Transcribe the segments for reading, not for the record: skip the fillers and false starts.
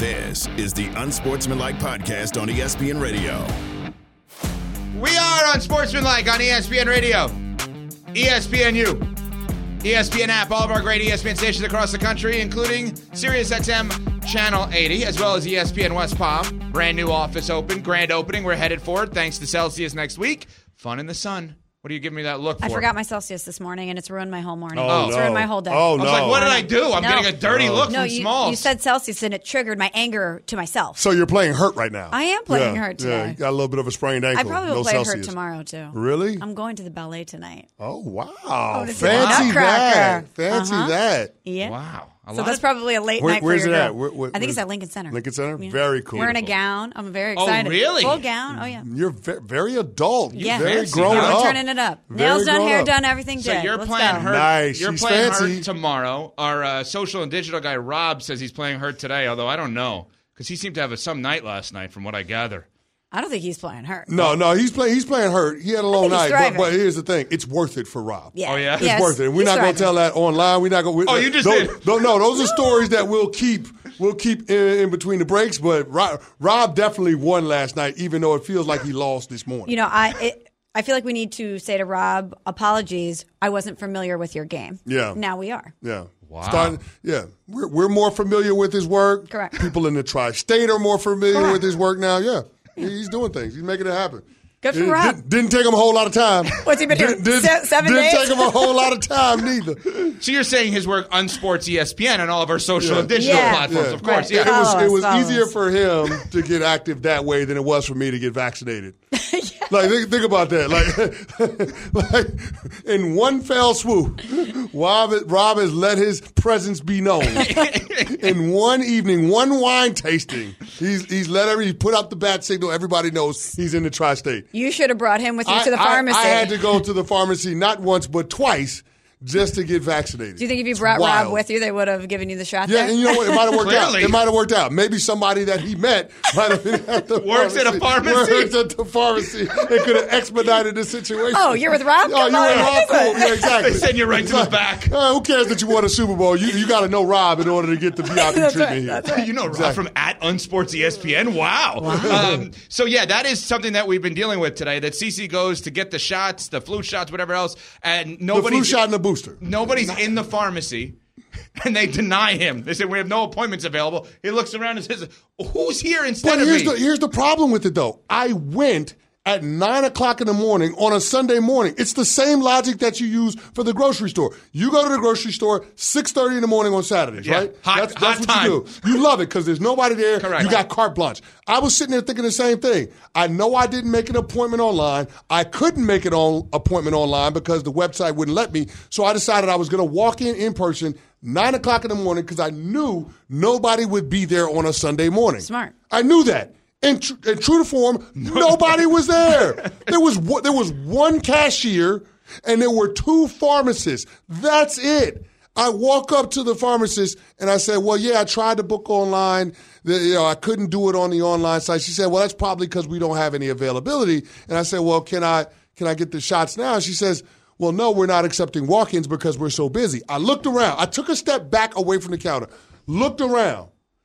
This is the Unsportsmanlike Podcast on ESPN Radio. We are Unsportsmanlike on ESPN Radio, ESPNU, ESPN app, all of our great ESPN stations across the country, including SiriusXM Channel 80, as well as ESPN West Palm. Brand new office open, grand opening. We're headed for it, thanks to Celsius next week. Fun in the sun. What are you giving me that look for? I forgot my Celsius this morning, and it's ruined my whole morning. It's ruined my whole day. I was like, what did I do? I'm getting a dirty look from Smalls. You said Celsius, and it triggered my anger to myself. So you're playing hurt right now. I am playing hurt today. Yeah, you got a little bit of a sprained ankle. I probably will play Celsius. hurt tomorrow, too. Really? I'm going to the ballet tonight. Oh, wow. to see Fancy Nutcracker. that. Fancy that. Yeah. Wow. So that's probably a late night where's for your it at? girl. I think it's at Lincoln Center. Lincoln Center? Yeah. Very cool. Wearing a gown. I'm very excited. Oh, really? Full gown. Oh, yeah. You're very adult. Yeah. You're very fancy, grown huh? up. I'm turning it up. Very Nails done, grown hair up. done, everything So did. you're Let's playing go. hurt. Nice. You're She's playing fancy. hurt tomorrow. Our social and digital guy, Rob, says he's playing hurt today, although I don't know, because he seemed to have some night last night from what I gather. I don't think he's playing hurt. No, he's playing hurt. He had a long think he's night, but thriving. here's the thing: it's worth it for Rob. Yeah. Oh, yeah? It's worth it. And we're not going to tell that online. We're not going. Oh, you just did. No, those are stories that we'll keep in between the breaks. But Rob definitely won last night, even though it feels like he lost this morning. You know, I feel like we need to say to Rob, apologies. I wasn't familiar with your game. Yeah. Now we are. Yeah. Wow. We're more familiar with his work. Correct. People in the tri-state are more familiar Correct. with his work now. Yeah. He's doing things. He's making it happen. Good for Rob. Didn't take him a whole lot of time. What's he been doing? 7 days? Didn't take him a whole lot of time neither. So you're saying his work on Sports ESPN and all of our social and digital platforms, of course. Right. Yeah. It was Follows. easier for him to get active that way than it was for me to get vaccinated. Like think about that. Like in one fell swoop, Rob has let his presence be known. In one evening, one wine tasting, he's let he put out the bat signal. Everybody knows he's in the tri-state. You should have brought him with you to the pharmacy. I had to go to the pharmacy not once but twice just to get vaccinated. Do you think if you brought Rob with you, they would have given you the shot Yeah, there? and you know what? It might have worked out. Clearly. It might have worked out. Maybe somebody that he met might have been at the Works at a pharmacy? Works at the pharmacy. It could have expedited the situation. Oh, you're with Rob? Oh, you're with Rob? Cool. Yeah, exactly. They send you right to the back. Who cares that you won a Super Bowl? You got to know Rob in order to get the VIP treatment here. You know Rob from @Unsports ESPN. Wow. So, yeah, that is something that we've been dealing with today, that CC goes to get the shots, the flu shots, whatever else, and The nobody's flu shot and the booster. Nobody's in the pharmacy, and they deny him. They say, we have no appointments available. He looks around and says, who's here instead of me? Here's the problem with it, though. I went at 9 o'clock in the morning on a Sunday morning. It's the same logic that you use for the grocery store. You go to the grocery store 6:30 in the morning on Saturdays, Yeah. right? Hot That's time. what you do. You love it because there's nobody there. Correct. You got carte blanche. I was sitting there thinking the same thing. I know I didn't make an appointment online. I couldn't make an appointment online because the website wouldn't let me. So I decided I was going to walk in person 9 o'clock in the morning because I knew nobody would be there on a Sunday morning. Smart. I knew that. And true to form, nobody was there. There was one cashier, and there were 2 pharmacists. That's it. I walk up to the pharmacist, and I said, well, yeah, I tried to book online. I couldn't do it on the online site. She said, well, that's probably because we don't have any availability. And I said, well, can I get the shots now? And she says, well, no, we're not accepting walk-ins because we're so busy. I looked around. I took a step back away from the counter, looked around,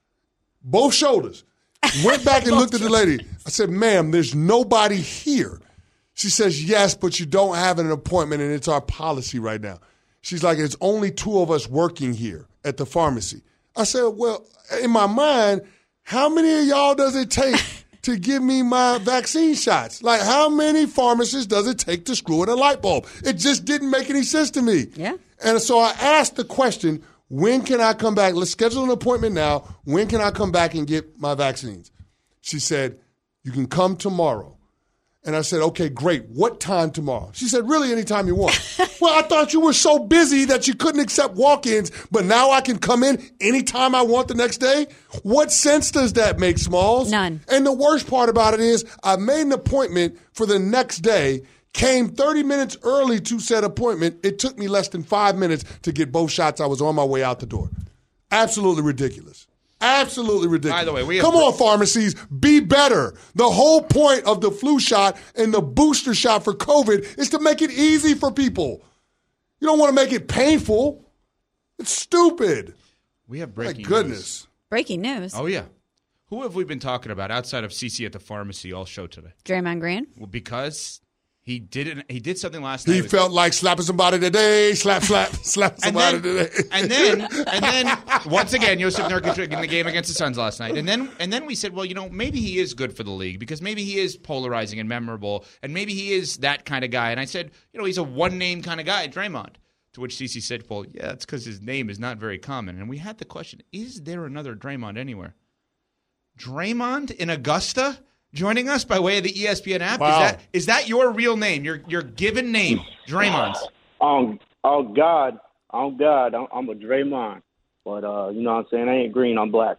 both shoulders. Went back and looked at the lady. I said, ma'am, there's nobody here. She says, yes, but you don't have an appointment, and it's our policy right now. She's like, it's only 2 of us working here at the pharmacy. I said, well, in my mind, how many of y'all does it take to give me my vaccine shots? Like, how many pharmacists does it take to screw in a light bulb? It just didn't make any sense to me. Yeah. And so I asked the question, when can I come back? Let's schedule an appointment now. When can I come back and get my vaccines? She said, you can come tomorrow. And I said, okay, great. What time tomorrow? She said, really, anytime you want. Well, I thought you were so busy that you couldn't accept walk-ins, but now I can come in anytime I want the next day? What sense does that make, Smalls? None. And the worst part about it is I made an appointment for the next day, came 30 minutes early to said appointment. It took me less than 5 minutes to get both shots. I was on my way out the door. Absolutely ridiculous. Absolutely ridiculous. By the way, come on, pharmacies, be better. The whole point of the flu shot and the booster shot for COVID is to make it easy for people. You don't want to make it painful. It's stupid. We have breaking My goodness. news. Breaking news. Oh, yeah. Who have we been talking about outside of CC at the pharmacy all show today? Draymond Green. Well, because he did something last night. He felt like slapping somebody today. Slap somebody today. And then once again, Jusuf Nurkic in the game against the Suns last night. And then we said, well, maybe he is good for the league because maybe he is polarizing and memorable, and maybe he is that kind of guy. And I said, he's a one-name kind of guy, Draymond. To which CC said, well, yeah, that's because his name is not very common. And we had the question, is there another Draymond anywhere? Draymond in Augusta? Joining us by way of the ESPN app. Wow. Is that your real name? Your given name, Draymond? Oh God, I'm a Draymond, but you know what I'm saying? I ain't green, I'm black.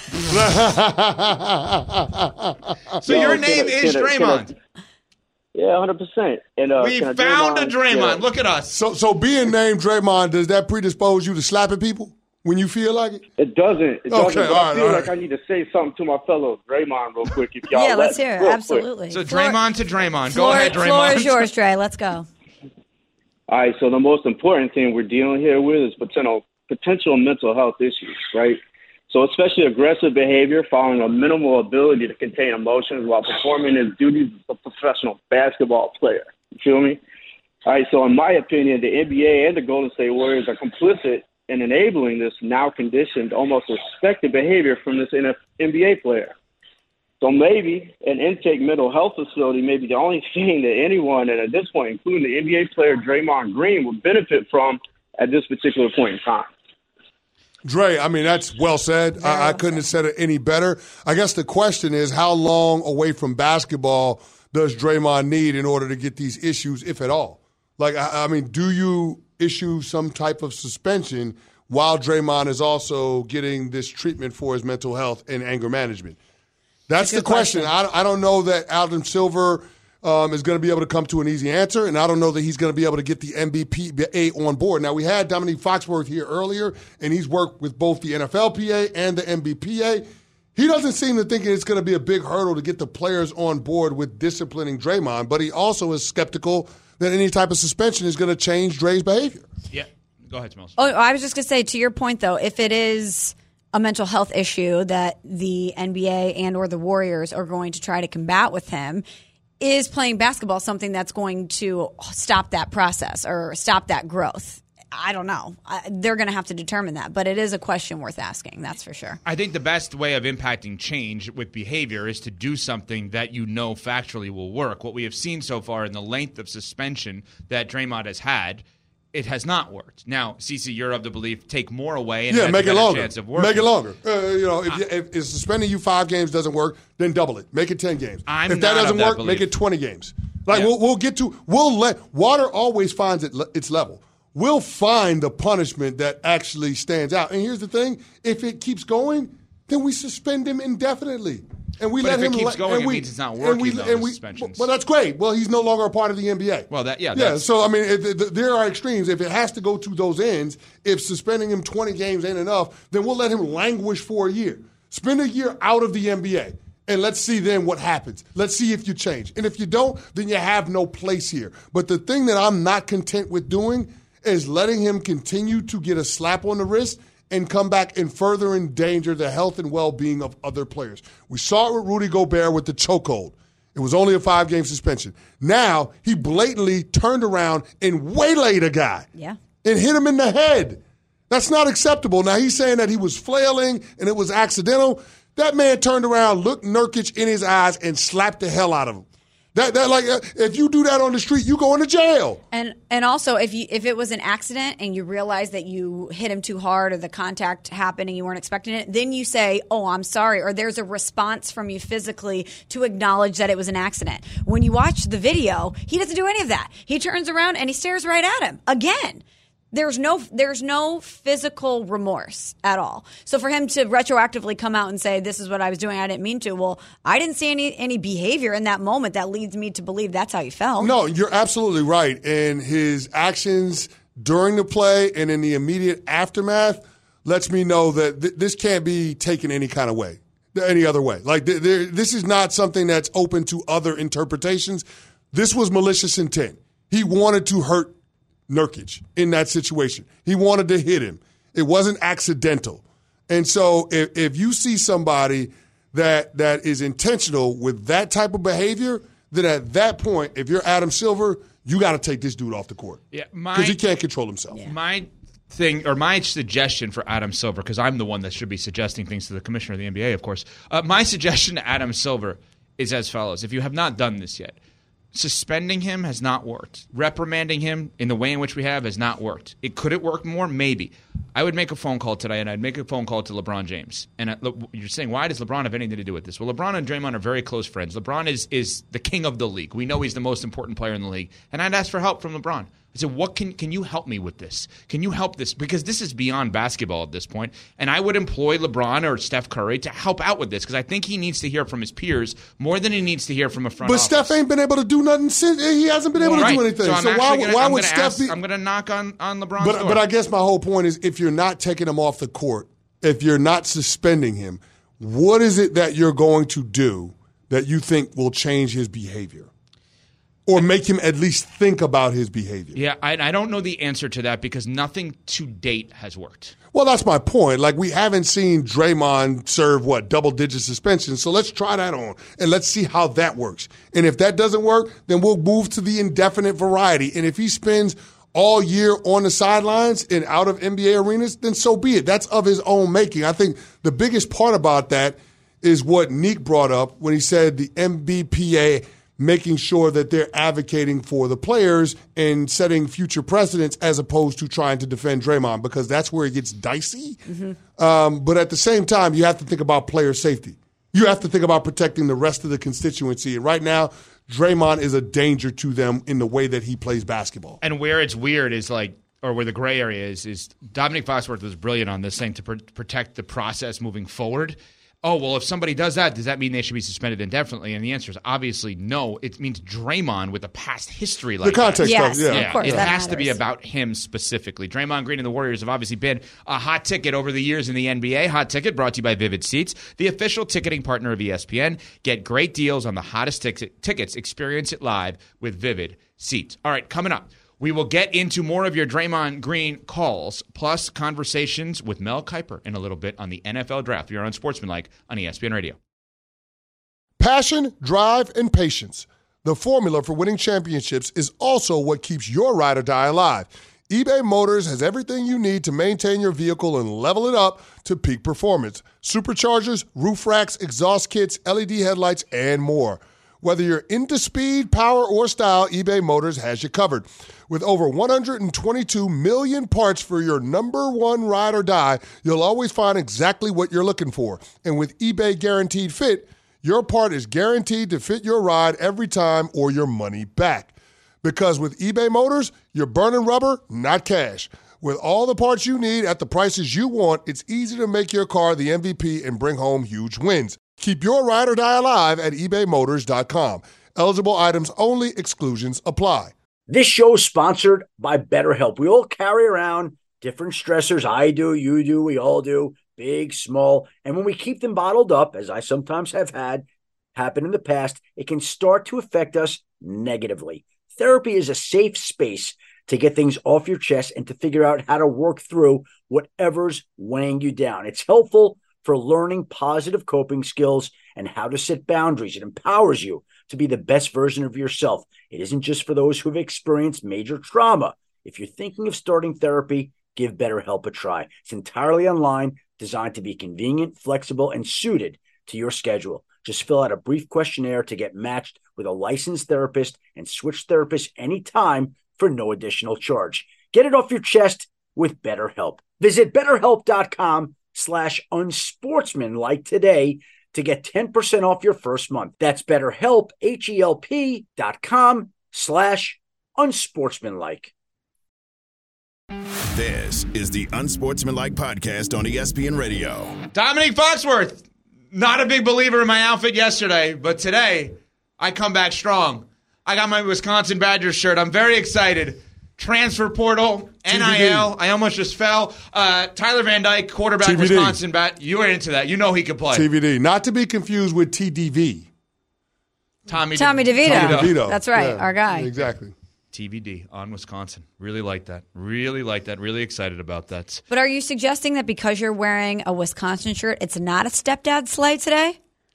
So your name is Draymond. Yeah, 100%. And we found a Draymond. Yeah. Look at us. So being named Draymond, does that predispose you to slapping people when you feel like it? It doesn't. Okay, but I feel all like right. I need to say something to my fellow Draymond real quick. If y'all Let's hear it. Real Absolutely. quick. So Draymond to Draymond. Go ahead, Draymond. Floor is yours, Dre. Let's go. All right, so the most important thing we're dealing here with is potential mental health issues, right? So especially aggressive behavior following a minimal ability to contain emotions while performing his duties as a professional basketball player. You feel me? All right, so in my opinion, the NBA and the Golden State Warriors are complicit in enabling this now conditioned, almost expected behavior from this NBA player. So maybe an intake mental health facility may be the only thing that anyone, and at this point, including the NBA player Draymond Green, would benefit from at this particular point in time. Dre, I mean, that's well said. I couldn't have said it any better. I guess the question is, how long away from basketball does Draymond need in order to get these issues, if at all? Like, I mean, do you issue some type of suspension while Draymond is also getting this treatment for his mental health and anger management? That's the question. I don't know that Adam Silver is going to be able to come to an easy answer, and I don't know that he's going to be able to get the NBPA on board. Now, we had Dominique Foxworth here earlier, and he's worked with both the NFLPA and the NBPA. He doesn't seem to think it's going to be a big hurdle to get the players on board with disciplining Draymond, but he also is skeptical that any type of suspension is going to change Dre's behavior. Yeah. Go ahead, Smells. Oh, I was just going to say, to your point, though, if it is a mental health issue that the NBA and or the Warriors are going to try to combat with him, is playing basketball something that's going to stop that process or stop that growth? I don't know. They're going to have to determine that, but it is a question worth asking, that's for sure. I think the best way of impacting change with behavior is to do something that factually will work. What we have seen so far in the length of suspension that Draymond has had, it has not worked. Now, CC, you're of the belief, take more away and make it longer. Chance of working. Make it longer. If suspending you 5 games doesn't work, then double it. Make it 10 games. If that doesn't work, make it 20 games. We'll let water always finds its level. We'll find the punishment that actually stands out. And here's the thing: if it keeps going, then we suspend him indefinitely. And we but let if him it keeps going, it means it's not working, suspensions. Well, that's great. Well, he's no longer a part of the NBA. Well, so, I mean, there are extremes. If it has to go to those ends, if suspending him 20 games ain't enough, then we'll let him languish for a year. Spend a year out of the NBA, and let's see then what happens. Let's see if you change. And if you don't, then you have no place here. But the thing that I'm not content with doing is letting him continue to get a slap on the wrist and come back and further endanger the health and well-being of other players. We saw it with Rudy Gobert with the chokehold. It was only a 5-game suspension. Now, he blatantly turned around and waylaid a guy and hit him in the head. That's not acceptable. Now, he's saying that he was flailing and it was accidental. That man turned around, looked Nurkic in his eyes, and slapped the hell out of him. If you do that on the street, you go into jail. And also, if it was an accident and you realize that you hit him too hard or the contact happened and you weren't expecting it, then you say, "Oh, I'm sorry," or there's a response from you physically to acknowledge that it was an accident. When you watch the video, he doesn't do any of that. He turns around and he stares right at him again. There's no physical remorse at all. So for him to retroactively come out and say, "This is what I was doing, I didn't mean to," well, I didn't see any behavior in that moment that leads me to believe that's how you felt. No, you're absolutely right. And his actions during the play and in the immediate aftermath lets me know that this can't be taken any kind of way, any other way. Like this is not something that's open to other interpretations. This was malicious intent. He wanted to hurt Nurkic in that situation. He wanted to hit him. It wasn't accidental. And so if you see somebody that is intentional with that type of behavior, then at that point, if you're Adam Silver, you got to take this dude off the court. Yeah, because he can't control himself. Yeah. My thing, or my suggestion for Adam Silver, because I'm the one that should be suggesting things to the commissioner of the NBA, of course. My suggestion to Adam Silver is as follows. If you have not done this yet, suspending him has not worked. Reprimanding him in the way in which we have has not worked. Could it work more? Maybe. I would make a phone call today, and I'd make a phone call to LeBron James. And you're saying, why does LeBron have anything to do with this? Well, LeBron and Draymond are very close friends. LeBron is the king of the league. We know he's the most important player in the league. And I'd ask for help from LeBron. I said, what can you help me with this? Can you help this? Because this is beyond basketball at this point. And I would employ LeBron or Steph Curry to help out with this because I think he needs to hear from his peers more than he needs to hear from a front office. But Steph ain't been able to do nothing since. He hasn't been able to do anything. So why would Steph be? I'm going to knock on LeBron's door. But I guess my whole point is if you're not taking him off the court, if you're not suspending him, what is it that you're going to do that you think will change his behavior? Or make him at least think about his behavior. Yeah, I don't know the answer to that because nothing to date has worked. Well, that's my point. Like, we haven't seen Draymond serve, double-digit suspension. So let's try that on, and let's see how that works. And if that doesn't work, then we'll move to the indefinite variety. And if he spends all year on the sidelines and out of NBA arenas, then so be it. That's of his own making. I think the biggest part about that is what Neek brought up when he said the NBPA making sure that they're advocating for the players and setting future precedents as opposed to trying to defend Draymond, because that's where it gets dicey. Mm-hmm. But at the same time, you have to think about player safety. You have to think about protecting the rest of the constituency. And right now, Draymond is a danger to them in the way that he plays basketball. And where it's weird is or where the gray area is Dominique Foxworth was brilliant on this thing to protect the process moving forward. Oh, well, if somebody does that, does that mean they should be suspended indefinitely? And the answer is obviously no. It means Draymond with a past history like the context that. stuff, Of course, it that has to be matters. about him specifically. Draymond Green and the Warriors have obviously been a hot ticket over the years in the NBA. Hot Ticket brought to you by Vivid Seats, the official ticketing partner of ESPN. Get great deals on the hottest tickets. Experience it live with Vivid Seats. All right, coming up. We will get into more of your Draymond Green calls, plus conversations with Mel Kiper in a little bit on the NFL Draft. You're on Sportsmanlike on ESPN Radio. Passion, drive, and patience. The formula for winning championships is also what keeps your ride or die alive. eBay Motors has everything you need to maintain your vehicle and level it up to peak performance. Superchargers, roof racks, exhaust kits, LED headlights, and more. Whether you're into speed, power, or style, eBay Motors has you covered. With over 122 million parts for your number one ride or die, you'll always find exactly what you're looking for. And with eBay Guaranteed Fit, your part is guaranteed to fit your ride every time or your money back. Because with eBay Motors, you're burning rubber, not cash. With all the parts you need at the prices you want, it's easy to make your car the MVP and bring home huge wins. Keep your ride or die alive at ebaymotors.com. Eligible items only. Exclusions apply. This show is sponsored by BetterHelp. We all carry around different stressors. I do, you do, we all do, big, small. And when we keep them bottled up, as I sometimes have had happen in the past, it can start to affect us negatively. Therapy is a safe space to get things off your chest and to figure out how to work through whatever's weighing you down. It's helpful for learning positive coping skills and how to set boundaries. It empowers you to be the best version of yourself. It isn't just for those who've experienced major trauma. If you're thinking of starting therapy, give BetterHelp a try. It's entirely online, designed to be convenient, flexible, and suited to your schedule. Just fill out a brief questionnaire to get matched with a licensed therapist and switch therapists anytime for no additional charge. Get it off your chest with BetterHelp. Visit BetterHelp.com/unsportsmanlike today to get 10% off your first month. That's BetterHelp, HELP.com/unsportsmanlike. This is the Unsportsmanlike Podcast on ESPN Radio. Dominique Foxworth, not a big believer in my outfit yesterday, but today I come back strong. I got my Wisconsin Badgers shirt. I'm very excited. Transfer portal, NIL. TBD. I almost just fell. Tyler Van Dyke, quarterback, TBD. Wisconsin. You were into that. You know he could play. TBD. Not to be confused with TDV. Tommy DeVito. That's right, Yeah, our guy. Exactly. TBD on Wisconsin. Really like that. Really like that. Really excited about that. But are you suggesting that because you're wearing a Wisconsin shirt, it's not a stepdad sleigh today?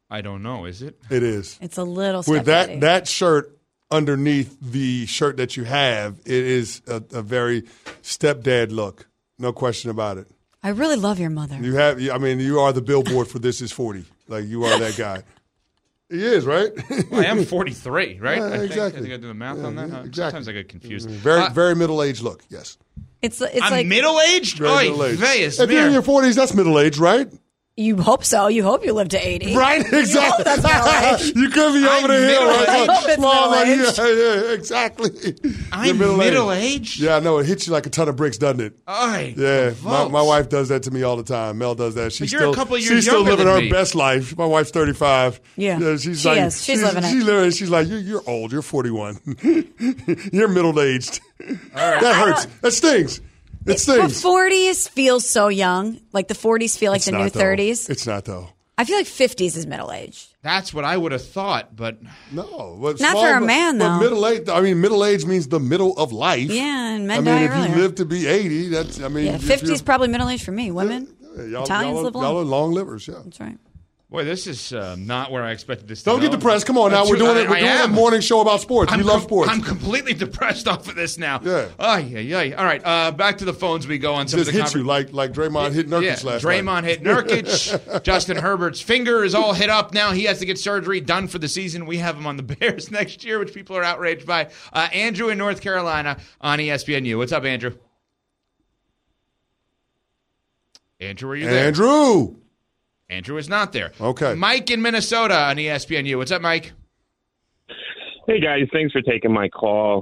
I don't know. Is it? It is. It's a little With stepdaddy. that shirt underneath the shirt that you have, it is a very stepdad look. No question about it. I really love your mother. You are the billboard for This Is 40. Like, you are that guy. He is, right? Well, I am 43, right? Yeah, I exactly. think I do the math on that. Exactly. Sometimes I get confused. Very middle-aged look, yes. It's I'm like middle-aged? Very Oy, middle-aged. Vegas, If you're in your 40s, that's middle-aged, right? you hope so. You hope you live to 80. Right, exactly. that's middle-aged. You could be over the hill, right? I hope it's middle-aged. Yeah, exactly. I'm You're middle-aged? Yeah, I know. It hits you like a ton of bricks, doesn't it? Oy, Yeah, Volks. my wife does that to me all the time. Mel does that. But you're a couple years she's still younger living than her me. best life. My wife's 35. Yeah, she's she like, is. She's living it. She's like, you're old. You're 41. You're middle aged. That hurts. That stings. It But stings. 40s feels so young. Like the 40s feel like the new not, though. 30s. It's not though. I feel like 50s is middle aged. That's what I would have thought, but No, but Not for a man, But though. middle age means the middle of life. Yeah, and men I mean, die if earlier. you live to be 80, that's. I mean, Yeah, if 50 you're- is probably middle aged for me. Women, y'all, Italians y'all, live long. Y'all are long livers. Yeah. That's right. boy, this is not where I expected this to Don't go. get depressed. Come on now. We're doing it. We're doing a morning show about sports. We love sports. I'm completely depressed off of this now. Yeah. Ay. All right, back to the phones we go on some Just of the hit you like Draymond hit Nurkic last night. Draymond hit Nurkic. Justin Herbert's finger is all hit up now. He has to get surgery done for the season. We have him on the Bears next year, which people are outraged by. Andrew in North Carolina on ESPNU. What's up, Andrew? Andrew, are you there? Andrew is not there. Okay. Mike in Minnesota on ESPNU. What's up, Mike? Hey, guys. Thanks for taking my call.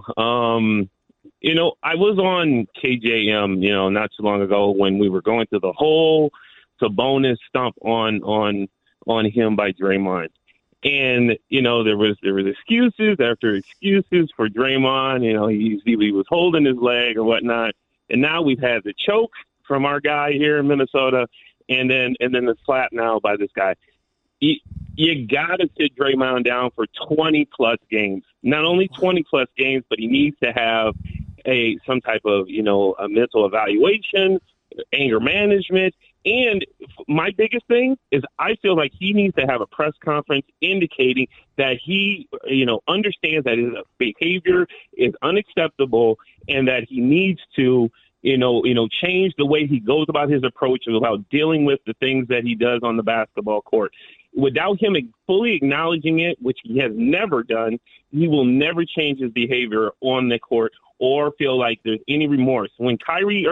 I was on KJM, not too long ago when we were going through the whole Sabonis stump on him by Draymond. And, there was excuses after excuses for Draymond. He was holding his leg or whatnot. And now we've had the choke from our guy here in Minnesota. And then the slap now by this guy. You got to sit Draymond down for 20-plus games. Not only 20-plus games, but he needs to have some type of, a mental evaluation, anger management. And my biggest thing is I feel like he needs to have a press conference indicating that he, understands that his behavior is unacceptable and that he needs to change the way he goes about his approach about dealing with the things that he does on the basketball court. Without him fully acknowledging it, which he has never done, he will never change his behavior on the court or feel like there's any remorse. When Kyrie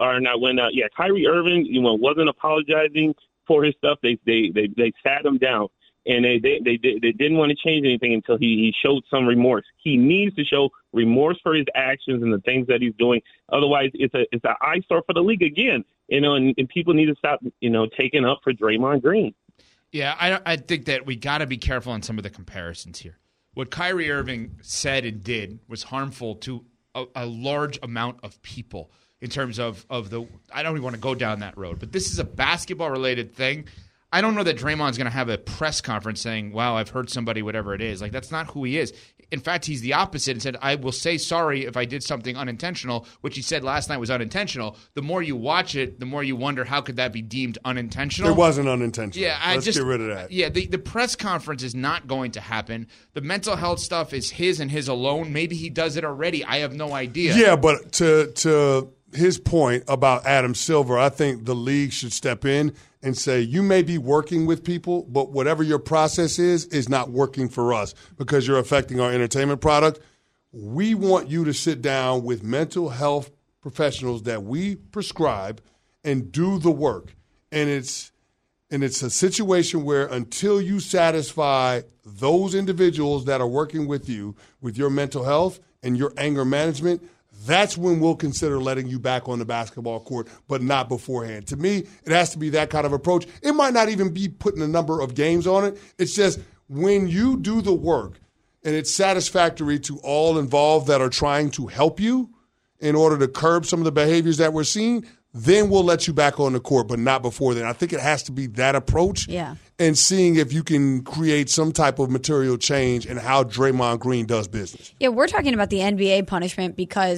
Irving, wasn't apologizing for his stuff, they sat him down. And they didn't want to change anything until he showed some remorse. He needs to show remorse for his actions and the things that he's doing. Otherwise, it's an eyesore for the league again. And people need to stop, taking up for Draymond Green. Yeah, I think that we got to be careful on some of the comparisons here. What Kyrie Irving said and did was harmful to a large amount of people in terms of the – I don't even want to go down that road. But this is a basketball-related thing. I don't know that Draymond's going to have a press conference saying, wow, I've hurt somebody, whatever it is. Like, that's not who he is. In fact, he's the opposite and said, I will say sorry if I did something unintentional, which he said last night was unintentional. The more you watch it, the more you wonder, how could that be deemed unintentional? It wasn't unintentional. Yeah, Let's get rid of that. Yeah, the press conference is not going to happen. The mental health stuff is his and his alone. Maybe he does it already. I have no idea. Yeah, but to his point about Adam Silver, I think the league should step in and say, you may be working with people, but whatever your process is not working for us because you're affecting our entertainment product. We want you to sit down with mental health professionals that we prescribe and do the work. And it's a situation where until you satisfy those individuals that are working with you with your mental health and your anger management, that's when we'll consider letting you back on the basketball court, but not beforehand. To me, it has to be that kind of approach. It might not even be putting a number of games on it. It's just when you do the work and it's satisfactory to all involved that are trying to help you in order to curb some of the behaviors that we're seeing, then we'll let you back on the court, but not before then. I think it has to be that approach. Yeah. And seeing if you can create some type of material change in how Draymond Green does business. Yeah, we're talking about the NBA punishment because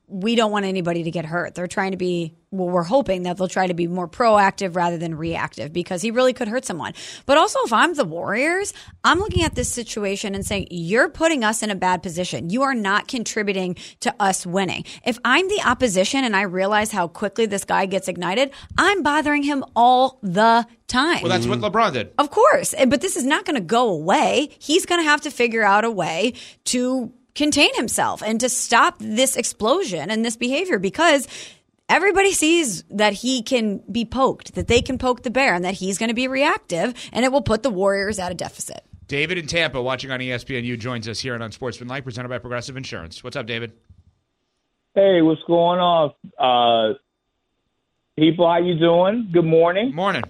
we don't want anybody to get hurt. They're trying to be, well, we're hoping that they'll try to be more proactive rather than reactive because he really could hurt someone. But also, if I'm the Warriors, I'm looking at this situation and saying, you're putting us in a bad position. You are not contributing to us winning. If I'm the opposition and I realize how quickly this guy gets ignited, I'm bothering him all the time. Well, that's what LeBron did. Of course. But this is not going to go away. He's going to have to figure out a way to contain himself and to stop this explosion and this behavior because everybody sees that he can be poked, that they can poke the bear, and that he's going to be reactive, and it will put the Warriors at a deficit. David in Tampa, watching on ESPNU, joins us here on Unsportsmanlike, presented by Progressive Insurance. What's up, David? Hey, what's going on? People, how you doing? Good morning. Morning.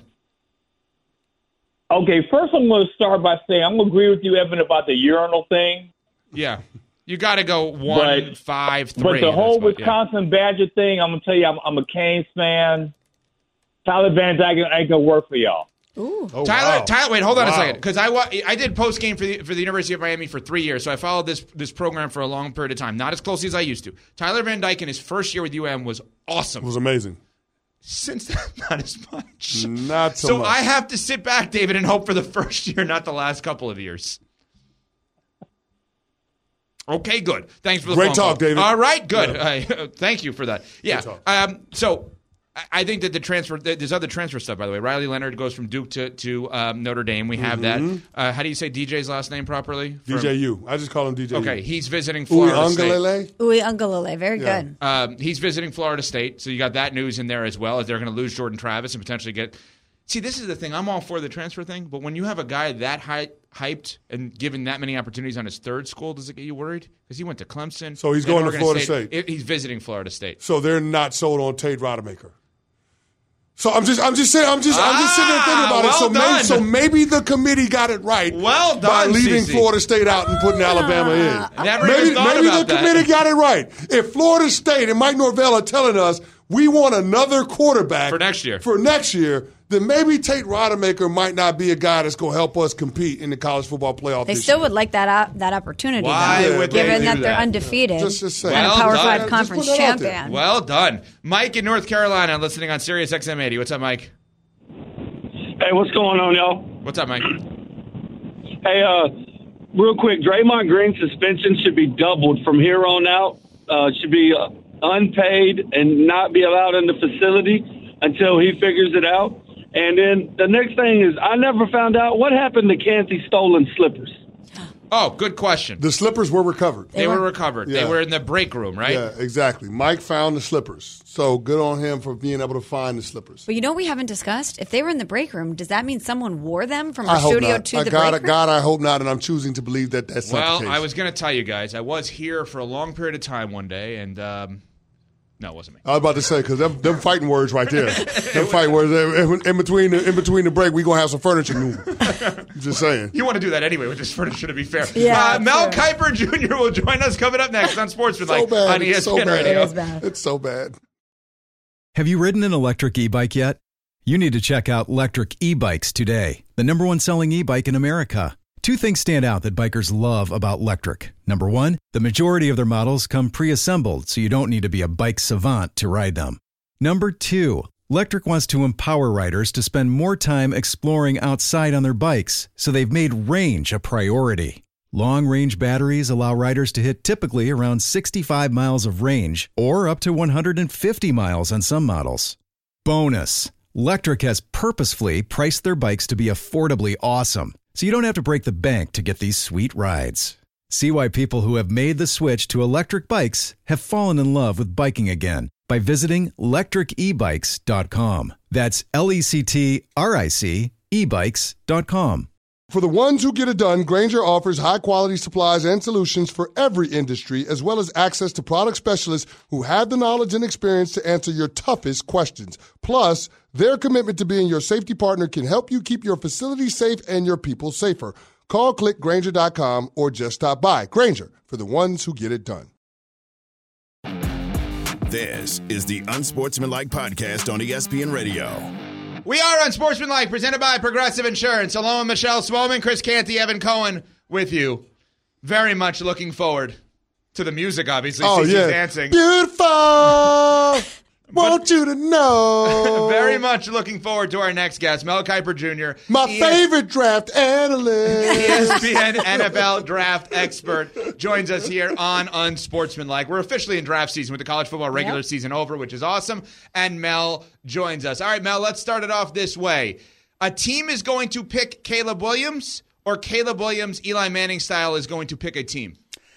Okay, first I'm going to start by saying I'm going to agree with you, Evan, about the urinal thing. Yeah. You got to go 1, 5, 3. But the whole Wisconsin Badger thing, I'm going to tell you, I'm a Canes fan. Tyler Van Dyke ain't going to work for y'all. Ooh. Oh, Tyler, wait, hold on a Wow. second, because I did post game for the University of Miami for 3 years, so I followed this program for a long period of time, not as closely as I used to. Tyler Van Dyke in his first year with UM was awesome. It was amazing. Since then, not as much. Not so much. I have to sit back, David, and hope for the first year, not the last couple of years. Okay, good. Thanks for the Great phone talk, call. David. All right, good. Yeah. Thank you for that. Yeah. So I think that there's other transfer stuff, by the way. Riley Leonard goes from Duke to Notre Dame. We have that. How do you say DJ's last name properly? DJU. I just call him DJU. Okay, he's visiting Florida State. Uiagalelei, very good. He's visiting Florida State, so you got that news in there as well, as they're going to lose Jordan Travis and potentially get. See, this is the thing. I'm all for the transfer thing, but when you have a guy that hyped and given that many opportunities on his third school, does it get you worried? Because he went to Clemson. So he's going to Florida State. He's visiting Florida State. So they're not sold on Tate Rodemaker. So I'm just sitting there thinking about it. So maybe the committee got it right. Well done, by leaving CeCe. Florida State out and putting Alabama in. Maybe the committee got it right. If Florida State and Mike Norvell are telling us we want another quarterback for next year, then maybe Tate Rodemaker might not be a guy that's going to help us compete in the college football playoff. They still would like that opportunity, Why though, would they given do that they're that? undefeated Just saying. and a Well Power done. 5 conference Just put that out there. champion. Well done. Mike in North Carolina, listening on Sirius XM 80. What's up, Mike? Hey, what's going on, y'all? What's up, Mike? Hey, real quick, Draymond Green's suspension should be doubled from here on out. Should be unpaid and not be allowed in the facility until he figures it out. And then the next thing is, I never found out what happened to Canty's stolen slippers. Oh, good question. The slippers were recovered. They were recovered. Yeah. They were in the break room, right? Yeah, exactly. Mike found the slippers. So good on him for being able to find the slippers. But you know what we haven't discussed? If they were in the break room, does that mean someone wore them from I our hope studio not. to the break room? God, I hope not, and I'm choosing to believe that that's not the case. Well, I was going to tell you guys, I was here for a long period of time one day, and no, it wasn't me. I was about to say, because them fighting words right there. Them fighting words. In between the break, we're going to have some furniture movement. Just saying. You want to do that anyway with this furniture, to be fair. Yeah, Mel true. Kiper Jr. will join us coming up next on Sportsmanlike So bad. on It's so ESPN bad. Radio. It is bad. It's so bad. Have you ridden an electric e-bike yet? You need to check out Lectric E-Bikes today, the #1 selling e-bike in America. Two things stand out that bikers love about Lectric. Number one, the majority of their models come pre-assembled, so you don't need to be a bike savant to ride them. Number two, Lectric wants to empower riders to spend more time exploring outside on their bikes, so they've made range a priority. Long-range batteries allow riders to hit typically around 65 miles of range, or up to 150 miles on some models. Bonus, Lectric has purposefully priced their bikes to be affordably awesome, so you don't have to break the bank to get these sweet rides. See why people who have made the switch to electric bikes have fallen in love with biking again by visiting lectricebikes.com. That's LECTRIC ebikes.com. For the ones who get it done, Grainger offers high-quality supplies and solutions for every industry, as well as access to product specialists who have the knowledge and experience to answer your toughest questions. Plus, their commitment to being your safety partner can help you keep your facility safe and your people safer. Call, click Grainger.com, or just stop by. Grainger, for the ones who get it done. This is the Unsportsmanlike Podcast on ESPN Radio. We are on Sportsmanlike, presented by Progressive Insurance. Along with Michelle Swoman, Chris Canty, Evan Cohen with you. Very much looking forward to the music, obviously. Oh, Cece's yeah. dancing. Beautiful. Want you to know. Very much looking forward to our next guest, Mel Kiper Jr. My favorite draft analyst. ESPN NFL draft expert joins us here on Unsportsmanlike. We're officially in draft season with the college football regular season over, which is awesome. And Mel joins us. All right, Mel, let's start it off this way. A team is going to pick Caleb Williams, or Caleb Williams, Eli Manning style, is going to pick a team?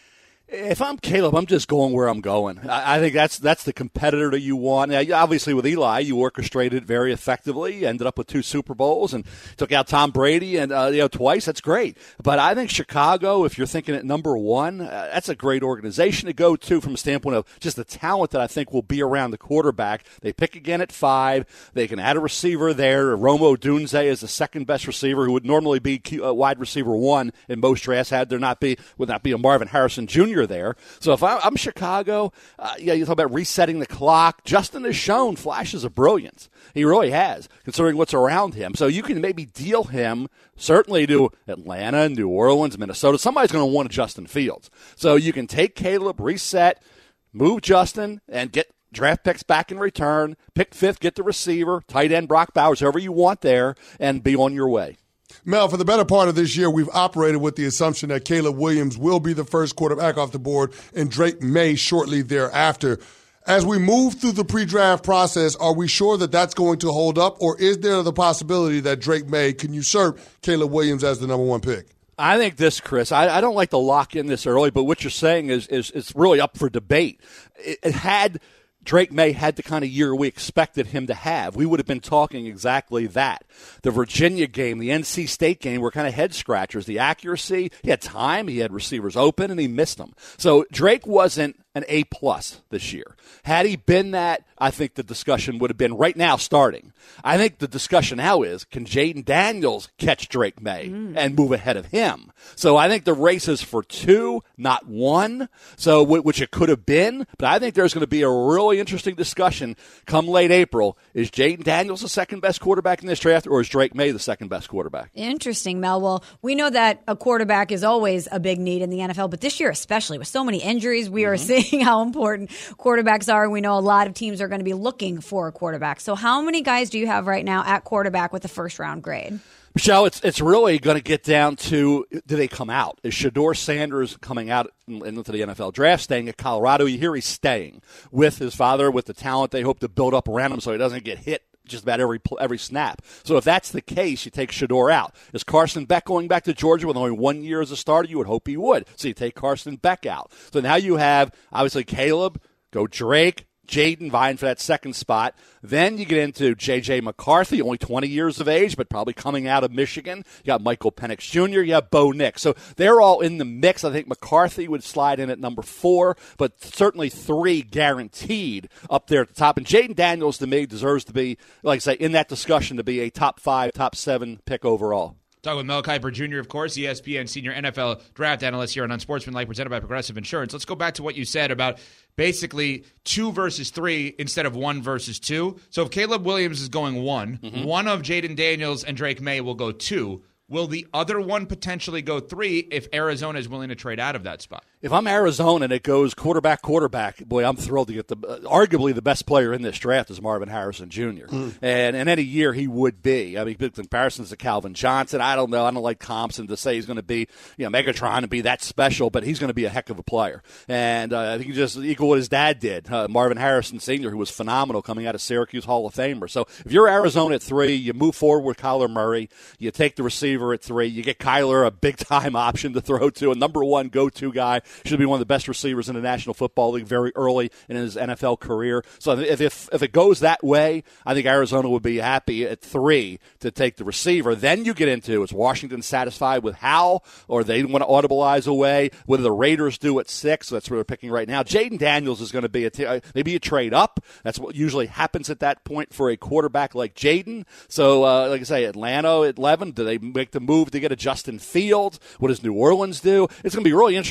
If I'm Caleb, I'm just going where I'm going. I think that's the competitor that you want. Now, obviously, with Eli, you orchestrated very effectively. Ended up with 2 Super Bowls and took out Tom Brady and twice. That's great. But I think Chicago, if you're thinking at number 1, that's a great organization to go to from a standpoint of just the talent that I think will be around the quarterback. They pick again at 5. They can add a receiver there. Rome Odunze is the second best receiver, who would normally be wide receiver 1 in most drafts. Would not be a Marvin Harrison Jr. there. So if I'm Chicago, you talk about resetting the clock. Justin has shown flashes of brilliance. He really has, considering what's around him. So you can maybe deal him, certainly to Atlanta, New Orleans, Minnesota. Somebody's going to want a Justin Fields. So you can take Caleb, reset, move Justin, and get draft picks back in return, pick 5th, get the receiver, tight end Brock Bowers, whoever you want there, and be on your way. Mel, for the better part of this year, we've operated with the assumption that Caleb Williams will be the first quarterback off the board and Drake May shortly thereafter. As we move through the pre-draft process, are we sure that that's going to hold up, or is there the possibility that Drake May can usurp Caleb Williams as the number 1 pick? I think this, Chris, I don't like to lock in this early, but what you're saying is really up for debate. It had Drake May had the kind of year we expected him to have, we would have been talking exactly that. The Virginia game, the NC State game were kind of head-scratchers. The accuracy, he had time, he had receivers open, and he missed them. So Drake wasn't an A-plus this year. Had he been that, I think the discussion would have been right now starting. I think the discussion now is, can Jaden Daniels catch Drake May and move ahead of him? So I think the race is for 2, not 1, so which it could have been. But I think there's going to be a really interesting discussion come late April. Is Jaden Daniels the second-best quarterback in this draft, or is Drake May the second-best quarterback? Interesting, Mel. Well, we know that a quarterback is always a big need in the NFL, but this year especially, with so many injuries, we are seeing how important quarterbacks are. We know a lot of teams are going to be looking for a quarterback. So how many guys do you have right now at quarterback with the first-round grade? Michelle, it's really going to get down to, do they come out? Is Shedeur Sanders coming out into the NFL draft, staying at Colorado? You hear he's staying with his father, with the talent they hope to build up around him so he doesn't get hit just about every snap. So if that's the case, you take Shedeur out. Is Carson Beck going back to Georgia with only 1 year as a starter? You would hope he would. So you take Carson Beck out. So now you have, obviously, Caleb, go Drake, Jaden vying for that second spot. Then you get into J.J. McCarthy, only 20 years of age, but probably coming out of Michigan. You got Michael Penix Jr., you have Bo Nix. So they're all in the mix. I think McCarthy would slide in at number 4, but certainly 3 guaranteed up there at the top. And Jaden Daniels, to me, deserves to be, like I say, in that discussion to be a top 5, top 7 pick overall. Talking with Mel Kiper Jr., of course, ESPN senior NFL draft analyst here on Unsportsmanlike, presented by Progressive Insurance. Let's go back to what you said about basically 2 versus 3 instead of 1 versus 2. So if Caleb Williams is going 1, one of Jaden Daniels and Drake May will go 2. Will the other one potentially go 3 if Arizona is willing to trade out of that spot? If I'm Arizona and it goes quarterback, boy, I'm thrilled to get arguably the best player in this draft is Marvin Harrison Jr. And in any year he would be. I mean, big comparisons to Calvin Johnson. I don't know. I don't like Thompson to say he's going to be, Megatron and be that special, but he's going to be a heck of a player. And I think he just equal what his dad did, Marvin Harrison Sr., who was phenomenal coming out of Syracuse, Hall of Famer. So if you're Arizona at 3, you move forward with Kyler Murray, you take the receiver at 3, you get Kyler a big-time option to throw to, a number 1 go-to guy. Should be one of the best receivers in the National Football League very early in his NFL career. So if it goes that way, I think Arizona would be happy at 3 to take the receiver. Then you get into, is Washington satisfied with Howell, or they want to audibilize away? What do the Raiders do at 6? So that's where they're picking right now. Jaden Daniels is going to be maybe a trade up. That's what usually happens at that point for a quarterback like Jaden. So, like I say, Atlanta at 11, do they make the move to get a Justin Fields? What does New Orleans do? It's going to be really interesting to see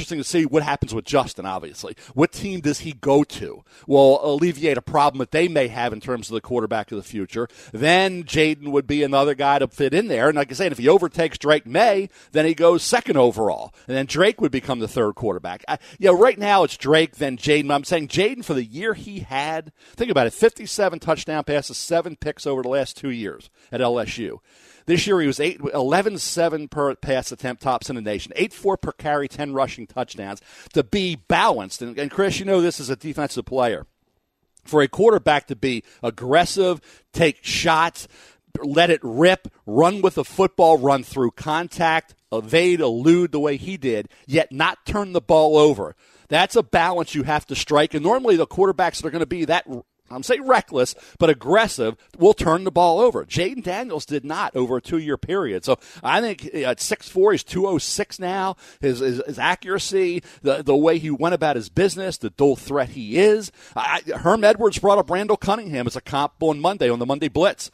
what happens with Justin, obviously. What team does he go to? Will alleviate a problem that they may have in terms of the quarterback of the future. Then Jaden would be another guy to fit in there. And like I said, if he overtakes Drake May, then he goes second overall. And then Drake would become the third quarterback. Right now it's Drake, then Jaden. I'm saying Jaden, for the year he had, think about it, 57 touchdown passes, 7 picks over the last 2 years at LSU. This year he was 11-7 per pass attempt, tops in the nation, 8-4 per carry, 10 rushing touchdowns. To be balanced, and Chris, you know this as a defensive player, for a quarterback to be aggressive, take shots, let it rip, run with the football, run through contact, evade, elude the way he did, yet not turn the ball over. That's a balance you have to strike, and normally the quarterbacks that are going to be that, I'm saying reckless, but aggressive, will turn the ball over. Jaden Daniels did not over a 2-year period. So I think at 6'4", he's 206 now. His accuracy, the way he went about his business, the dual threat he is. Herm Edwards brought up Randall Cunningham as a comp on Monday, on the Monday Blitz.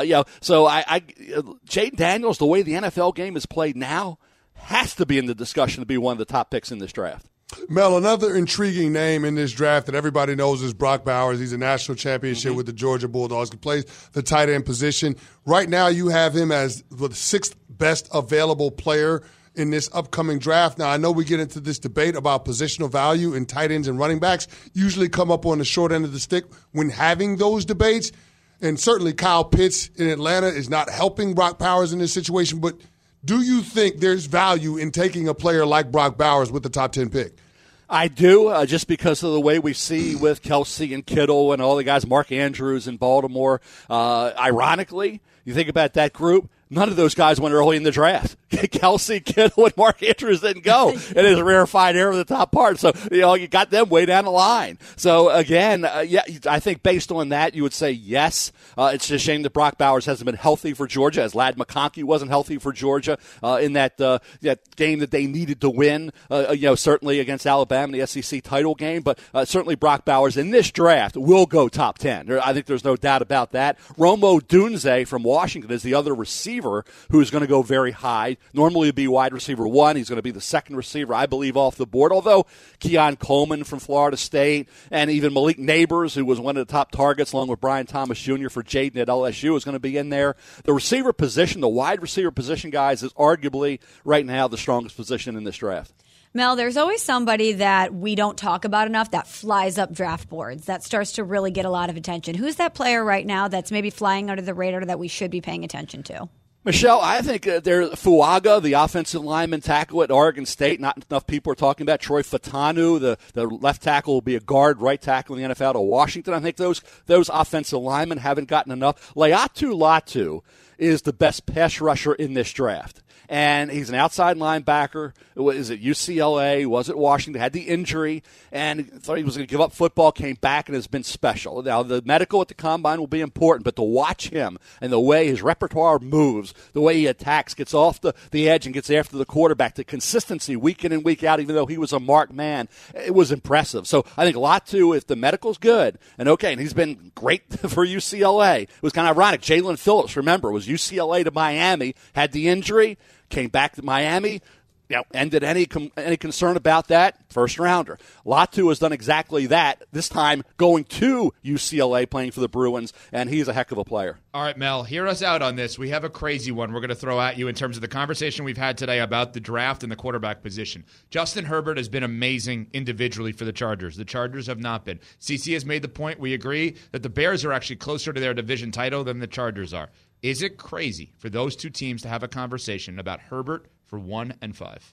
Jaden Daniels, the way the NFL game is played now, has to be in the discussion to be one of the top picks in this draft. Mel, another intriguing name in this draft that everybody knows is Brock Bowers. He's a national championship with the Georgia Bulldogs. He plays the tight end position. Right now you have him as the 6th best available player in this upcoming draft. Now, I know we get into this debate about positional value in tight ends and running backs, usually come up on the short end of the stick when having those debates. And certainly Kyle Pitts in Atlanta is not helping Brock Bowers in this situation, but do you think there's value in taking a player like Brock Bowers with the top 10 pick? I do, just because of the way we see with Kelsey and Kittle and all the guys, Mark Andrews in Baltimore. Ironically, you think about that group, none of those guys went early in the draft. Kelsey, Kittle, and Mark Andrews didn't go. It is a rarefied air of the top part. So, you got them way down the line. So, again, I think based on that, you would say yes. It's a shame that Brock Bowers hasn't been healthy for Georgia, as Ladd McConkey wasn't healthy for Georgia in that game that they needed to win, certainly against Alabama in the SEC title game. But certainly Brock Bowers in this draft will go top 10. I think there's no doubt about that. Romo Dunze from Washington is the other receiver who's going to go very high. Normally he'd be wide receiver 1. He's going to be the second receiver, I believe, off the board. Although Keon Coleman from Florida State and even Malik Neighbors, who was one of the top targets, along with Brian Thomas Jr. for Jaden at LSU, is going to be in there. The receiver position, the wide receiver position, guys, is arguably right now the strongest position in this draft. Mel, there's always somebody that we don't talk about enough that flies up draft boards, that starts to really get a lot of attention. Who's that player right now that's maybe flying under the radar that we should be paying attention to? Michelle, I think there's Fuaga, the offensive lineman tackle at Oregon State. Not enough people are talking about Troy Fatanu, the left tackle, will be a guard, right tackle in the NFL to Washington. I think those offensive linemen haven't gotten enough. Laiatu Latu is the best pass rusher in this draft. And he's an outside linebacker. Is at UCLA, was at Washington, had the injury, and thought he was going to give up football, came back, and has been special. Now, the medical at the combine will be important, but to watch him and the way his repertoire moves, the way he attacks, gets off the edge and gets after the quarterback, the consistency week in and week out, even though he was a marked man, it was impressive. So I think Latu, if the medical's good, and he's been great for UCLA. It was kind of ironic. Jalen Phillips, remember, was UCLA to Miami, had the injury, came back to Miami, ended any concern about that, first rounder. Latu has done exactly that, this time going to UCLA, playing for the Bruins, and he's a heck of a player. All right, Mel, hear us out on this. We have a crazy one we're going to throw at you in terms of the conversation we've had today about the draft and the quarterback position. Justin Herbert has been amazing individually for the Chargers. The Chargers have not been. CC has made the point, we agree, that the Bears are actually closer to their division title than the Chargers are. Is it crazy for those two teams to have a conversation about Herbert for 1 and 5?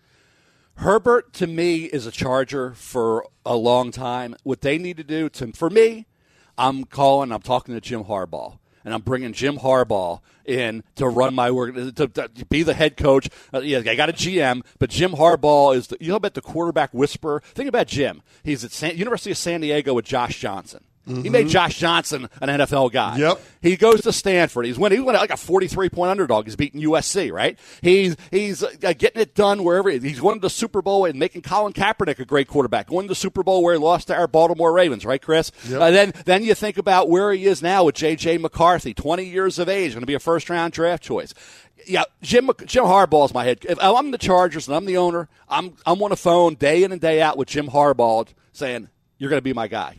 Herbert, to me, is a Charger for a long time. What they need to do, for me, I'm talking to Jim Harbaugh. And I'm bringing Jim Harbaugh in to run my work, to be the head coach. I got a GM, but Jim Harbaugh is the quarterback whisperer. Think about Jim. He's at University of San Diego with Josh Johnson. He made Josh Johnson an NFL guy. Yep. He goes to Stanford. He went like a 43-point underdog. He's beating USC, right? He's getting it done wherever. He's going to the Super Bowl and making Colin Kaepernick a great quarterback. Going to the Super Bowl where he lost to our Baltimore Ravens, right, Chris? Yep. Then you think about where he is now with J.J. McCarthy, 20 years of age, going to be a first-round draft choice. Yeah, Jim Harbaugh's my head. If I'm the Chargers and I'm the owner, I'm on the phone day in and day out with Jim Harbaugh saying, you're going to be my guy.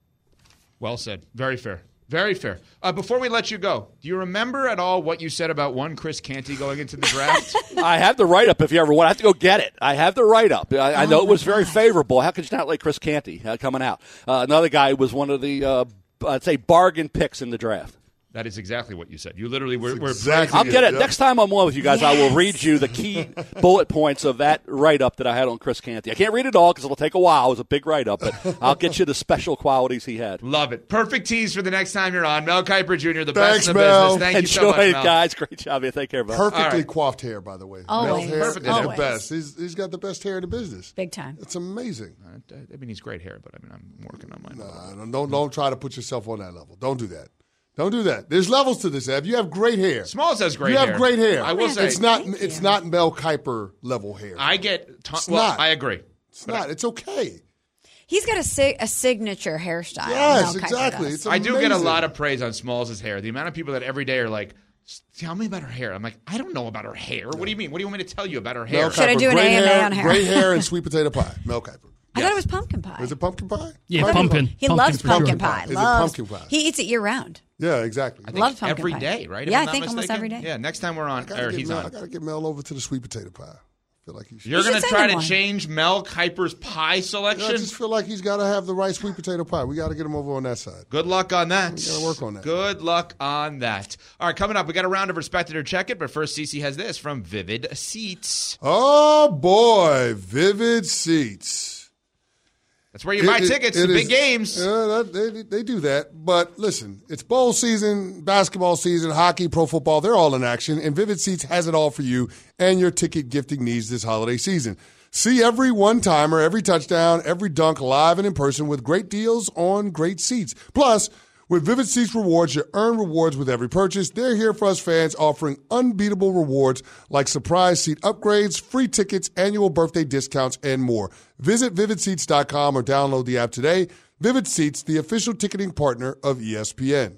Well said. Very fair. Very fair. Before we let you go, do you remember at all what you said about one Chris Canty going into the draft? I have the write-up if you ever want. I have to go get it. I have the write-up. I know it was very favorable. How could you not like Chris Canty coming out? Another guy was one of the, I'd say, bargain picks in the draft. That is exactly what you said. You literally were exactly. I'll get it. Yep. Next time I'm on with you guys, I will read you the key bullet points of that write-up that I had on Chris Canty. I can't read it all because it'll take a while. It was a big write-up, but I'll get you the special qualities he had. Love it. Perfect tease for the next time you're on. Mel Kiper Jr., the best in the Mel. business. Thank you so Enjoy much, it, Mel. Guys. Great job. Yeah, take care, bud. Perfectly coiffed hair, by the way. Always. Mel's hair Perfect. is the Always. best. He's got the best hair in the business. Big time. It's amazing. I mean, he's great hair, but I mean, I'm working on mine. Don't try to put yourself on that level. Don't do that. Don't do that. There's levels to this, Ev. You have great hair. Smalls has great hair. hair. You have great hair. I will say. It's not Mel Kiper level hair. I get not. I agree. It's not. It's okay. He's got a signature hairstyle. Yes, Mel Kiper exactly. does. It's I do get a amazing. lot of praise on Smalls' hair. The amount of people that every day are like, tell me about her hair. I'm like, I don't know about her hair. What do you mean? What do you want me to tell you about her hair? Mel Should I Kiper, do an great AMA on hair? Great hair and sweet potato pie. Mel Kiper. I thought it was pumpkin pie. Is it pumpkin pie? Yeah, pumpkin. He loves pumpkin pie. pie. Is it Loves- pumpkin pie? He eats it year round. Yeah, exactly. I think Loves pumpkin every pie. day, right? If Yeah, I'm I not think almost mistaken? every day. Yeah, next time we're on, or he's I on. got to get Mel over to the sweet potato pie. I feel like he should. You're You going should to send try him to one. change Mel Kiper's pie I selection? just feel like he's got to have the right sweet potato pie. We got to get him over on that side. Good luck on that. We got to work on that. Good luck on that. All right, coming up, we got a round of Respect It or Check It, but first, Cece has this from Vivid Seats. Oh, boy. Vivid Seats. That's where you buy tickets to big games. They do that. But listen, it's bowl season, basketball season, hockey, pro football. They're all in action. And Vivid Seats has it all for you and your ticket gifting needs this holiday season. See every one-timer, every touchdown, every dunk live and in person with great deals on great seats. Plus, with Vivid Seats Rewards, you earn rewards with every purchase. They're here for us fans, offering unbeatable rewards like surprise seat upgrades, free tickets, annual birthday discounts, and more. Visit VividSeats.com or download the app today. Vivid Seats, the official ticketing partner of ESPN.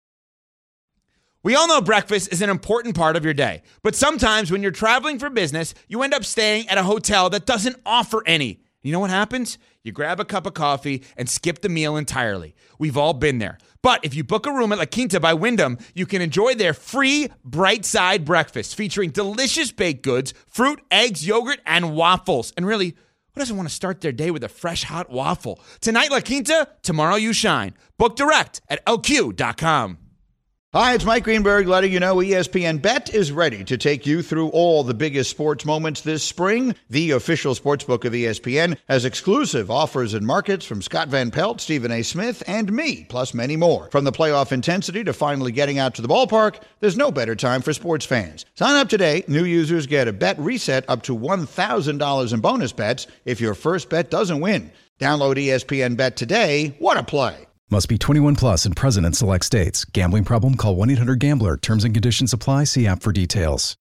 We all know breakfast is an important part of your day, but sometimes when you're traveling for business, you end up staying at a hotel that doesn't offer any. You know what happens? You grab a cup of coffee and skip the meal entirely. We've all been there. But if you book a room at La Quinta by Wyndham, you can enjoy their free Bright Side breakfast featuring delicious baked goods, fruit, eggs, yogurt, and waffles. And really, who doesn't want to start their day with a fresh, hot waffle? Tonight, La Quinta, tomorrow you shine. Book direct at lq.com. Hi, it's Mike Greenberg letting you know ESPN Bet is ready to take you through all the biggest sports moments this spring. The official sportsbook of ESPN has exclusive offers and markets from Scott Van Pelt, Stephen A. Smith, and me, plus many more. From the playoff intensity to finally getting out to the ballpark, there's no better time for sports fans. Sign up today. New users get a bet reset up to $1,000 in bonus bets if your first bet doesn't win. Download ESPN Bet today. What a play. Must be 21 plus and present in select states. Gambling problem? Call 1-800-GAMBLER. Terms and conditions apply. See app for details.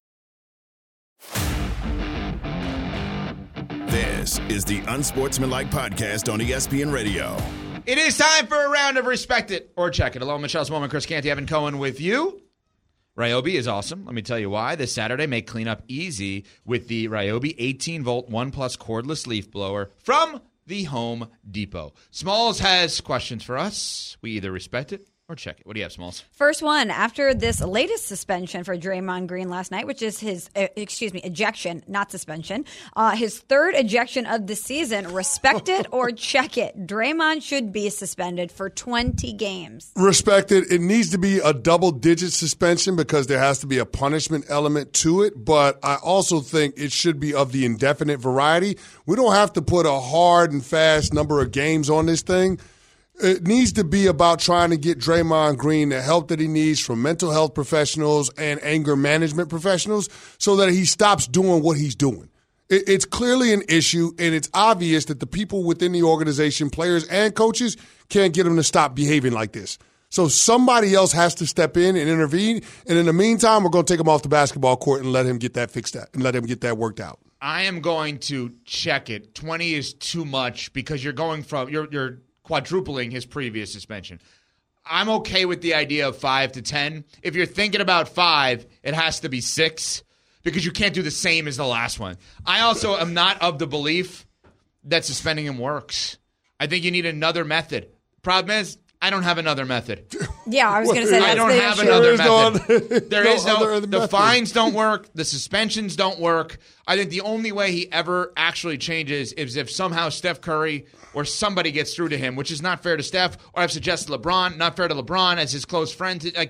This is the Unsportsmanlike Podcast on ESPN Radio. It is time for a round of Respect It or Check It. Hello, Michelle Smallman, Chris Canty, Evan Cohen with you. Ryobi is awesome. Let me tell you why. This Saturday, make cleanup easy with the Ryobi 18-volt 1+ cordless leaf blower from the Home Depot. Smalls has questions for us. We either respect it or check it. What do you have, Smalls? First one, after this latest suspension for Draymond Green last night, which is his, ejection, not suspension, his third ejection of the season, respect it or check it. Draymond should be suspended for 20 games. Respect it. It needs to be a double-digit suspension because there has to be a punishment element to it, but I also think it should be of the indefinite variety. We don't have to put a hard and fast number of games on this thing. It needs to be about trying to get Draymond Green the help that he needs from mental health professionals and anger management professionals so that he stops doing what he's doing. It's clearly an issue, and it's obvious that the people within the organization, players and coaches, can't get him to stop behaving like this. So somebody else has to step in and intervene, and in the meantime, we're going to take him off the basketball court and let him get that fixed out and let him get that worked out. I am going to check it. 20 is too much because you're quadrupling his previous suspension. I'm okay with the idea of 5 to 10. If you're thinking about 5, it has to be 6 because you can't do the same as the last one. I also am not of the belief that suspending him works. I think you need another method. Problem is, I don't have another method. Yeah, I was going to say I don't have another method. There is no the fines don't work. The suspensions don't work. I think the only way he ever actually changes is if somehow Steph Curry or somebody gets through to him, which is not fair to Steph, or I've suggested LeBron, not fair to LeBron as his close friend. Like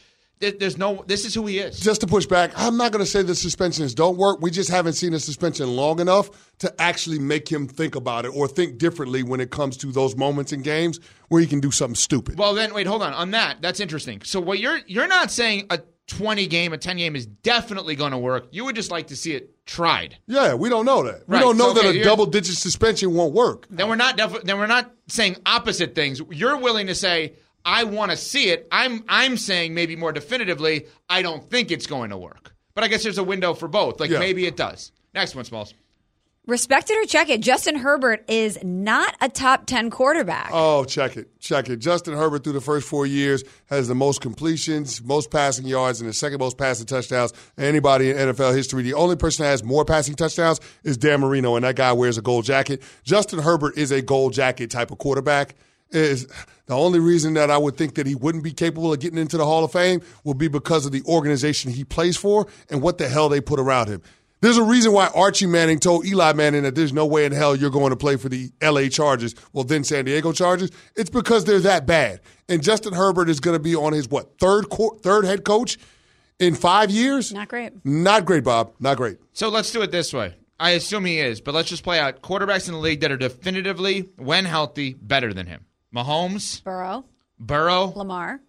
this is who he is. Just to push back, I'm not going to say the suspensions don't work. We just haven't seen a suspension long enough to actually make him think about it or think differently when it comes to those moments in games where he can do something stupid. Well, then, wait, hold on. On that, that's interesting. So what you're not saying a 20 game, a 10 game is definitely going to work. You would just like to see it tried. Yeah, we don't know that. Right. We don't know So, that a double-digit suspension won't work. Then we're not saying opposite things. You're willing to say, I want to see it. I'm saying maybe more definitively, I don't think it's going to work. But I guess there's a window for both. Maybe it does. Next one, Smalls. Respect it or check it. Justin Herbert is not a top 10 quarterback. Oh, check it. Check it. Justin Herbert through the first 4 years has the most completions, most passing yards, and the second most passing touchdowns than anybody in NFL history. The only person that has more passing touchdowns is Dan Marino, and that guy wears a gold jacket. Justin Herbert is a gold jacket type of quarterback. Is the only reason that I would think that he wouldn't be capable of getting into the Hall of Fame will be because of the organization he plays for and what the hell they put around him. There's a reason why Archie Manning told Eli Manning that there's no way in hell you're going to play for the L.A. Chargers, well, then San Diego Chargers. It's because they're that bad. And Justin Herbert is going to be on his, third head coach in 5 years? Not great. Not great, Bob. Not great. So let's do it this way. I assume he is, but let's just play out quarterbacks in the league that are definitively, when healthy, better than him. Mahomes. Burrow. Lamar.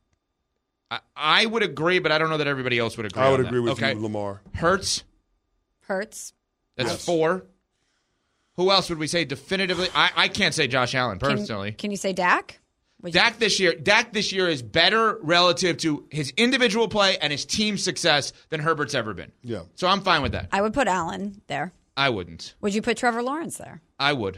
I would agree, but I don't know that everybody else would agree. I would agree with you, Lamar. Hurts. That's 4. Who else would we say definitively? I can't say Josh Allen personally. Can you say Dak? Dak this year is better relative to his individual play and his team success than Herbert's ever been. Yeah. So I'm fine with that. I would put Allen there. I wouldn't. Would you put Trevor Lawrence there? I would.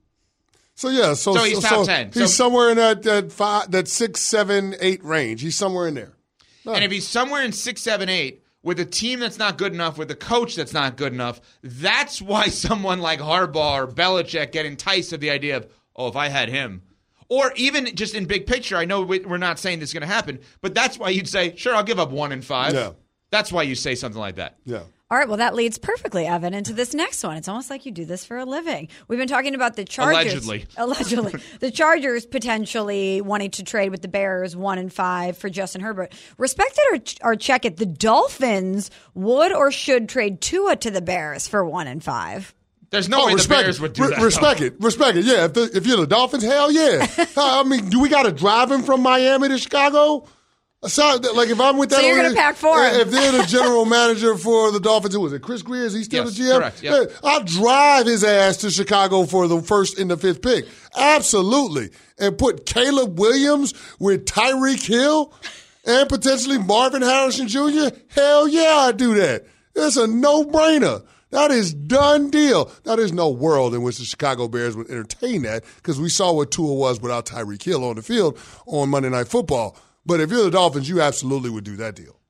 So yeah, so he's top 10. He's somewhere in that 6, 7, 8 range. He's somewhere in there. No. And if he's somewhere in 6, 7, 8 with a team that's not good enough, with a coach that's not good enough, that's why someone like Harbaugh or Belichick get enticed of the idea of, if I had him. Or even just in big picture, I know we're not saying this is going to happen, but that's why you'd say, sure, I'll give up 1 and 5. Yeah. That's why you say something like that. Yeah. All right, well, that leads perfectly, Evan, into this next one. It's almost like you do this for a living. We've been talking about the Chargers. Allegedly. The Chargers potentially wanting to trade with the Bears 1 and 5 for Justin Herbert. Respect it or check it. The Dolphins would or should trade Tua to the Bears for 1 and 5. There's no way the Bears would do that. Respect it. Yeah, if you're the Dolphins, hell yeah. I mean, do we got to drive him from Miami to Chicago? So, if I'm with that, so you're going to pack for him. If they're the general manager for the Dolphins, who was it? Chris Greer? Is he still the GM? Correct. Yep. Yeah, I'll drive his ass to Chicago for the 1st and the 5th pick. Absolutely. And put Caleb Williams with Tyreek Hill and potentially Marvin Harrison Jr. Hell yeah, I do that. It's a no-brainer. That is done deal. Now, there's no world in which the Chicago Bears would entertain that because we saw what Tua was without Tyreek Hill on the field on Monday Night Football. But if you're the Dolphins, you absolutely would do that deal.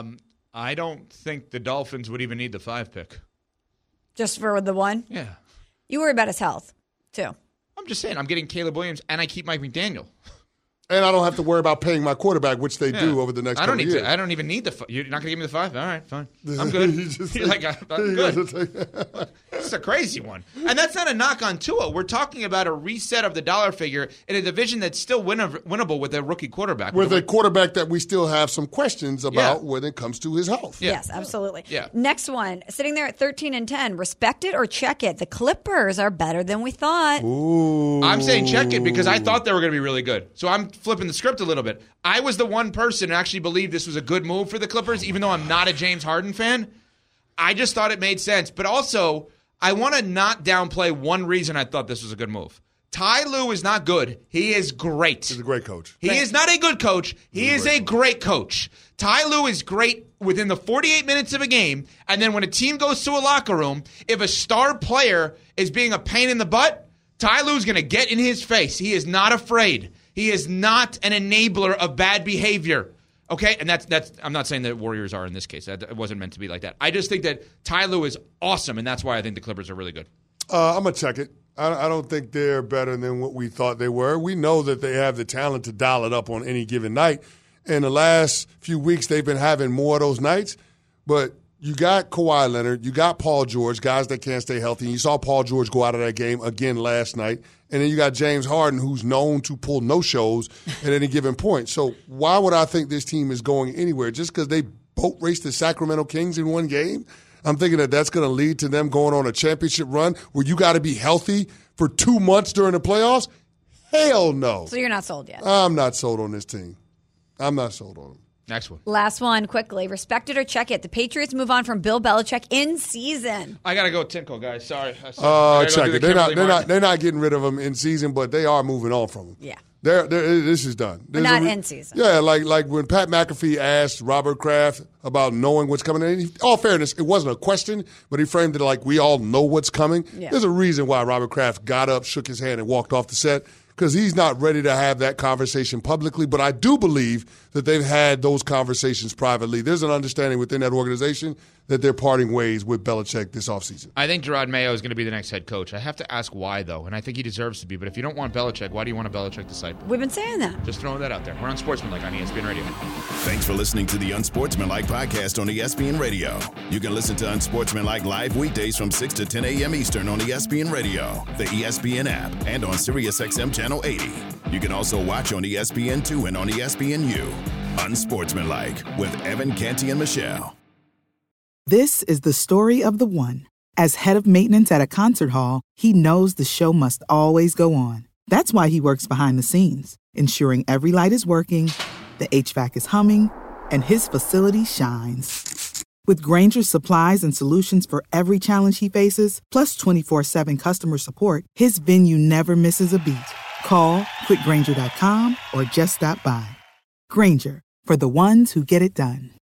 I don't think the Dolphins would even need the 5 pick. Just for the 1? Yeah. You worry about his health, too. I'm just saying, I'm getting Caleb Williams, and I keep Mike McDaniel. And I don't have to worry about paying my quarterback, which they do over the next couple of years. I don't even need the. You're not going to give me the 5? All right, fine. I'm good. You're like, I'm good. This is a crazy one. And that's not a knock on Tua. We're talking about a reset of the dollar figure in a division that's still winnable with a rookie quarterback. With a quarterback that we still have some questions about when it comes to his health. Yeah. Yes, absolutely. Yeah. Next one, sitting there at 13 and 10, respect it or check it. The Clippers are better than we thought. Ooh. I'm saying check it because I thought they were going to be really good. So I'm flipping the script a little bit. I was the one person who actually believed this was a good move for the Clippers, even though I'm not a James Harden fan. I just thought it made sense. But also, I want to not downplay one reason I thought this was a good move. Ty Lue is not good. He is great. He's a great coach. He is not a good coach. He is a great coach. Ty Lue is great within the 48 minutes of a game, and then when a team goes to a locker room, if a star player is being a pain in the butt, Ty Lue's going to get in his face. He is not afraid. He is not an enabler of bad behavior. Okay? And that's I'm not saying that Warriors are in this case. It wasn't meant to be like that. I just think that Ty Lue is awesome, and that's why I think the Clippers are really good. I'm going to check it. I don't think they're better than what we thought they were. We know that they have the talent to dial it up on any given night. In the last few weeks, they've been having more of those nights. But you got Kawhi Leonard, you got Paul George, guys that can't stay healthy. You saw Paul George go out of that game again last night. And then you got James Harden, who's known to pull no-shows at any given point. So why would I think this team is going anywhere? Just because they boat raced the Sacramento Kings in one game? I'm thinking that that's going to lead to them going on a championship run where you got to be healthy for 2 months during the playoffs? Hell no. So you're not sold yet? I'm not sold on this team. I'm not sold on them. Next one. Last one, quickly. Respect it or check it. The Patriots move on from Bill Belichick in season. I got to go Tinkle, guys. Sorry. Check it. They're not getting rid of him in season, but they are moving on from him. Yeah. This is done. But not in season. Yeah, like when Pat McAfee asked Robert Kraft about knowing what's coming. In all fairness, it wasn't a question, but he framed it like we all know what's coming. Yeah. There's a reason why Robert Kraft got up, shook his hand, and walked off the set, because he's not ready to have that conversation publicly. But I do believe that they've had those conversations privately. There's an understanding within that organization that they're parting ways with Belichick this offseason. I think Gerard Mayo is going to be the next head coach. I have to ask why, though, and I think he deserves to be. But if you don't want Belichick, why do you want a Belichick disciple? We've been saying that. Just throwing that out there. We're on Sportsmanlike on ESPN Radio. Thanks for listening to the Unsportsmanlike podcast on ESPN Radio. You can listen to Unsportsmanlike live weekdays from 6 to 10 a.m. Eastern on ESPN Radio, the ESPN app, and on SiriusXM Channel 80. You can also watch on ESPN2 and on ESPNU. Unsportsmanlike with Evan, Canty, and Michelle. This is the story of the one. As head of maintenance at a concert hall, he knows the show must always go on. That's why he works behind the scenes, ensuring every light is working, the HVAC is humming, and his facility shines. With Grainger's supplies and solutions for every challenge he faces, plus 24/7 customer support, his venue never misses a beat. Call quickgrainger.com or just stop by. Grainger, for the ones who get it done.